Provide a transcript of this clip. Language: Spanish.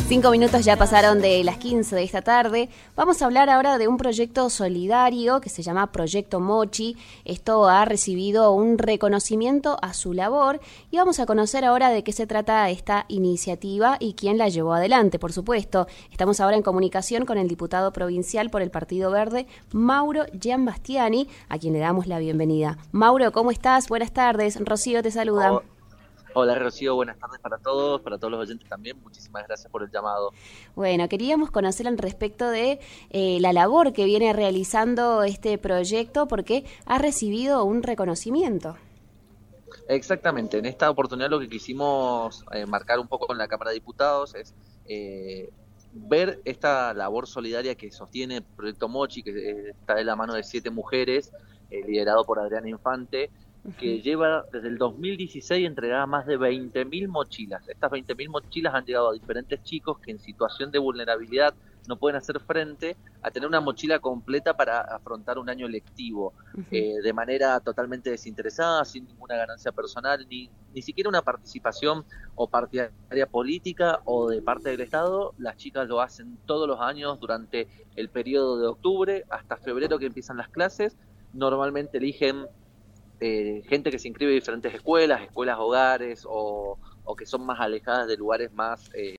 5 minutos ya pasaron de las 15 de esta tarde. Vamos a hablar ahora de un proyecto solidario que se llama Proyecto Mochi. Esto ha recibido un reconocimiento a su labor y vamos a conocer ahora de qué se trata esta iniciativa y quién la llevó adelante, por supuesto. Estamos ahora en comunicación con el diputado provincial por el Partido Verde, Mauro Giambastiani, a quien le damos la bienvenida. Mauro, ¿cómo estás? Buenas tardes. Rocío te saluda. Hola Rocío, buenas tardes para todos los oyentes también, muchísimas gracias por el llamado. Bueno, queríamos conocer al respecto de la labor que viene realizando este proyecto porque ha recibido un reconocimiento. Exactamente, en esta oportunidad lo que quisimos marcar un poco en la Cámara de Diputados es ver esta labor solidaria que sostiene el Proyecto Mochi, que está de la mano de 7 mujeres, liderado por Adriana Infante, que lleva desde el 2016 entregada más de 20.000 mochilas. Estas 20.000 mochilas han llegado a diferentes chicos que en situación de vulnerabilidad no pueden hacer frente a tener una mochila completa para afrontar un año lectivo, de manera totalmente desinteresada, sin ninguna ganancia personal, ni siquiera una participación o partidaria política o de parte del Estado. Las chicas lo hacen todos los años durante el periodo de octubre hasta febrero que empiezan las clases. Normalmente eligen gente que se inscribe en diferentes escuelas hogares o que son más alejadas de lugares más